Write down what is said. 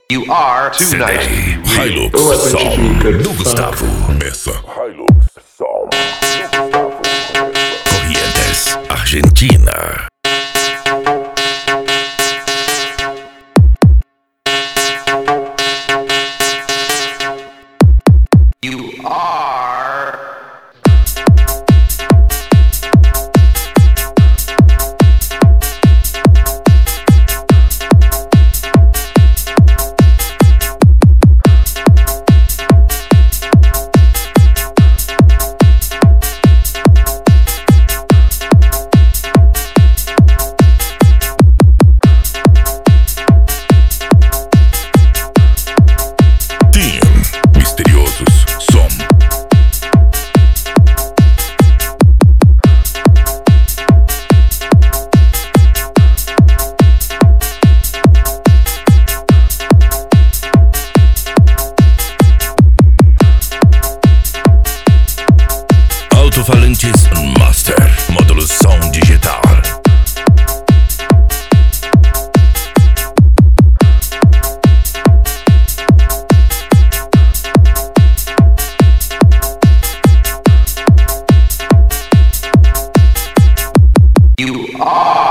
You are too nice. Hilux Som do Gustavo Mesa. Hilux Som. Corrientes, Argentina. You are. Misteriosos Som. Alto-falantes Master, módulo som digital. You are.